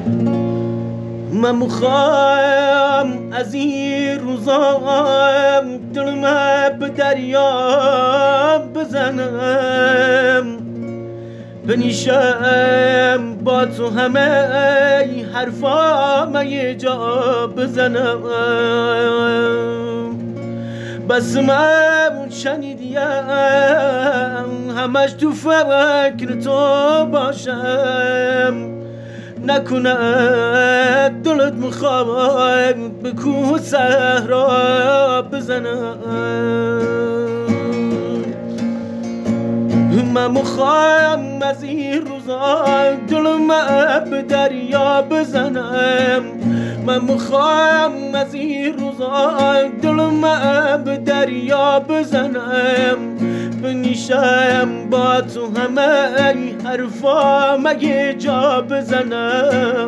من میخوام از این روزا دلم به دریا بزنم، بنیشم با تو همه حرفا یه جا بزنم. بس من شنیدیم همش تو فکر تو باشم، نکنه دلت میخواد به کوه صحرا بزنم. من میخوام از این روزا دلم به دریا بزنم، من میخوام از این روزا دلم به دریا بزنم، بنیشم با تو همه حرفا مگه جا بزنم.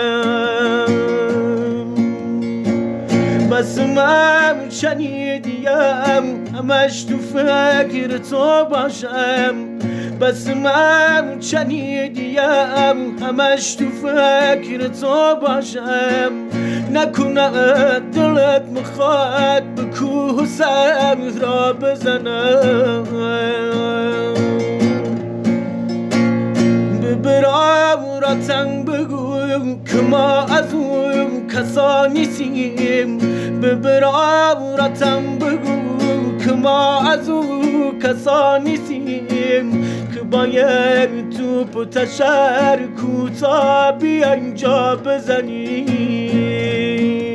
بس من شنیدیم همش تو فکر تو باشم، بس من شنیدیم همش تو فکر تو باشم، نکنه دلت میخواد به کوه صحرا بزنم. به برادراتم بگو که ما از اون کسا نیستیم، به برادراتم بگو که ما از اون کسا نیستیم، که باید توپ و تشر کوتا بیا اینجا بزنیم.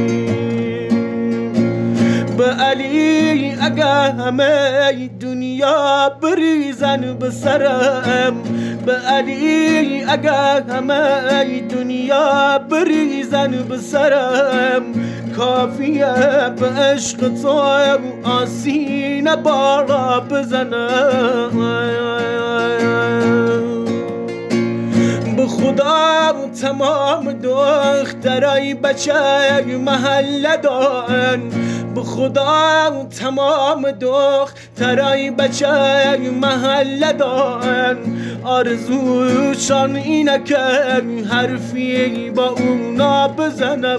به علی اگر همه دنیا بریزن به سرم، به علی اگر همه دنیا بریزن به سرم، کافیه به عشق تو آسین بالا بزنم. به خدا تمام دخترای بچه محله دارن، به خدا تمام دخترای بچه محله دارن، آرزوشان اینه که حرفی با اونا بزنم.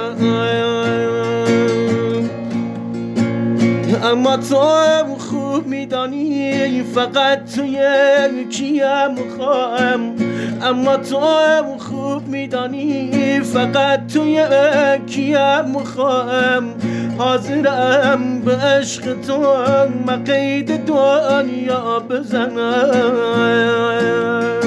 اما تو خوب میدانی فقط تو یکیه میخوام، اما تو خوب میدانی فقط تو یکیه میخوام، حاضرم به عشق تو مقید دنیا بزنم.